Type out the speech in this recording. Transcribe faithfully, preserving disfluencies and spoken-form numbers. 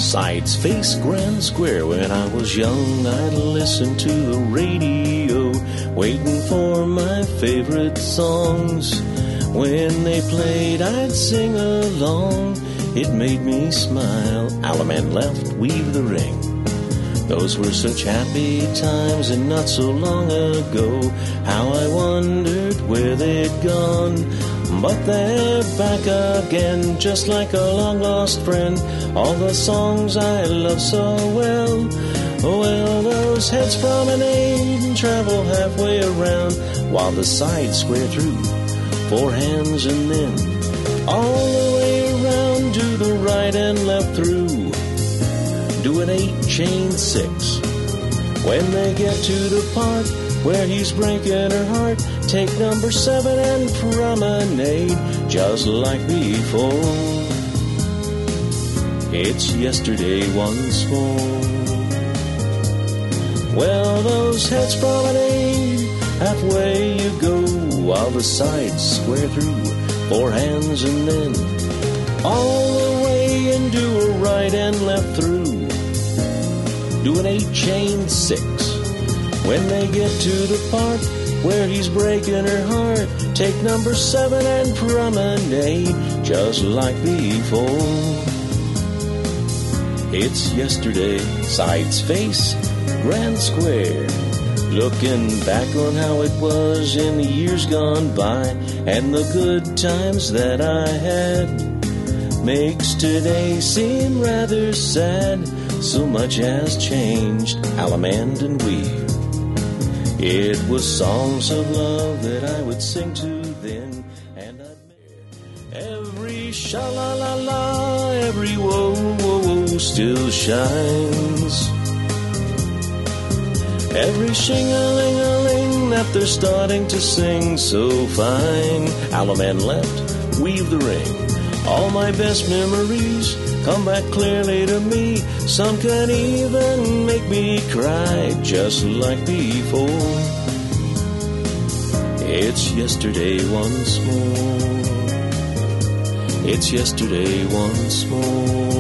Sides face Grand Square. When I was young, I'd listen to the radio, waiting for my favorite songs. When they played, I'd sing along. It made me smile. Alaman left, weave the ring. Those were such happy times and not so long ago. How I wondered where they'd gone. But they're back again, just like a long-lost friend. All the songs I love so well. Well, those heads promenade and travel halfway around, while the sides square through four hands and then all the way around to the right and left through. Do an eight chain six. When they get to the part where he's breaking her heart, take number seven and promenade just like before. It's yesterday once more. Well, those heads promenade, halfway you go, while the sides square through four hands and then all the way and do a right and left through. Do an eight chain six. When they get to the part where he's breaking her heart, take number seven and promenade just like before. It's yesterday, sides face Grand Square. Looking back on how it was in the years gone by, and the good times that I had, makes today seem rather sad. So much has changed, Alamand and Weave. It was songs of love that I would sing to then, and I'd make every sha-la-la-la, every whoa-whoa-whoa still shines. Every shing-a-ling-a-ling that they're starting to sing so fine. Alaman left, weave the ring. All my best memories come back clearly to me. Some can even make me cry just like before. It's yesterday once more. It's yesterday once more.